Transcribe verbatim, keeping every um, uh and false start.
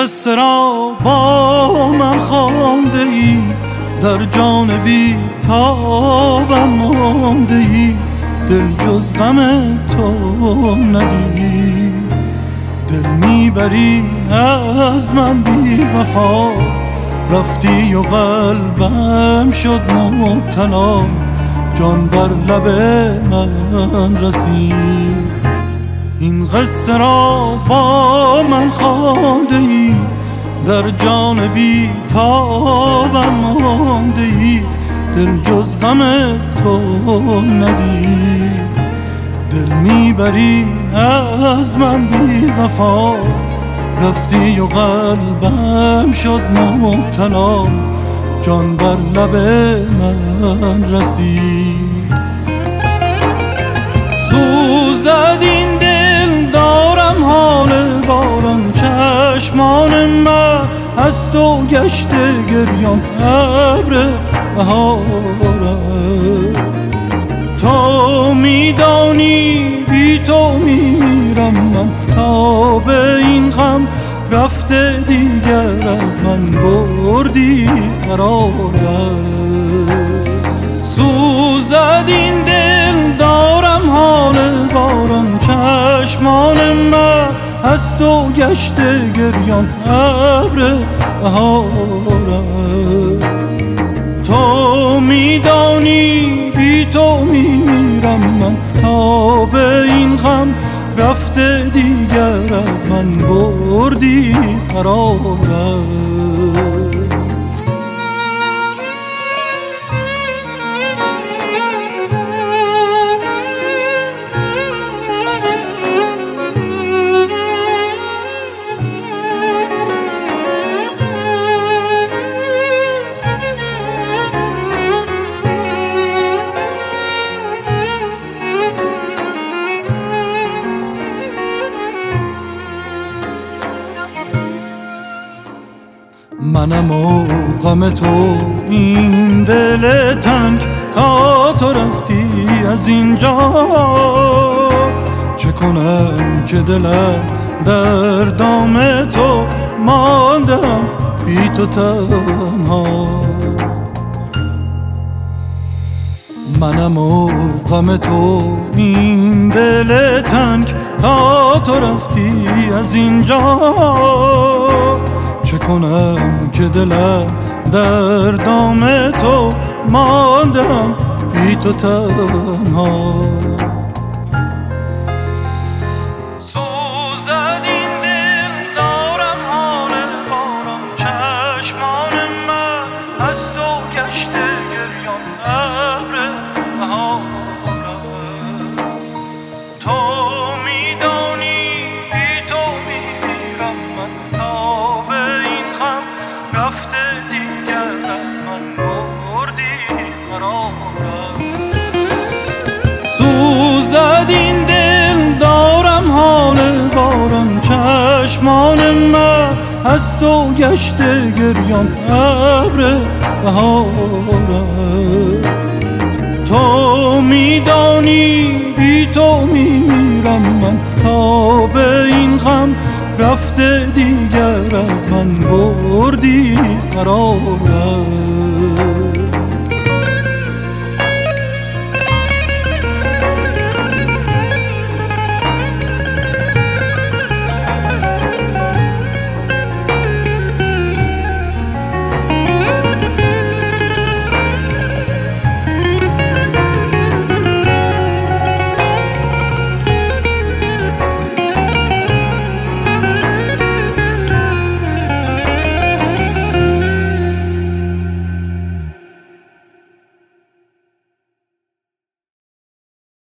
قصه را با من خوانده ای، در جان بی تابم مانده ای، دل جز غم تو ندید. دل میبری از من بی وفا، رفتی و قلبم شد مبتلا، جان بر لب من رسید. این قصه را با من خوانده ای، در جان بی تابم مانده ای، دل جز غم تو ندید. دل میبری از من بی وفا، رفتی و قلبم شد مبتلا، جان بر لب من رسید. سوزد این دل دارم حال باران، چشمان من از تو گشته گریان، ابر بهاره. تو میدانی بی تو میمیرم من، تا به این غم رفته دیگر از من بردی قرارم. سوزد این دل دارم حال باران، چشمان من از تو گشته گریان، ابر بهاره. تو میدانی بی تو میمیرم من، تا به این غم رفته دیگر از من بردی قرارم. منم و غم تو این دل تنگ، تا تو رفتی از اینجا. چه کنم که دلم در دام تو ماندم بی تو تنها. منم و غم تو این دل تنگ، تا تو رفتی از اینجا. چه کنم که دلم در دام تو ماندم بی تو تنها. سوزد این دل دارم حال باران، چشمان من از تو گشته گریان، ابر بهاره. تو میدانی بی تو میمیرم من، تا به این غم رفته دیگر از من بردی قرارم. سوزد این دل دارم حال باران، چشمان من از تو گشته گریان، ابر بهاره. تو میدانی بی تو میمیرم من، تا به این غم رفته دیگر از من بردی قرارم.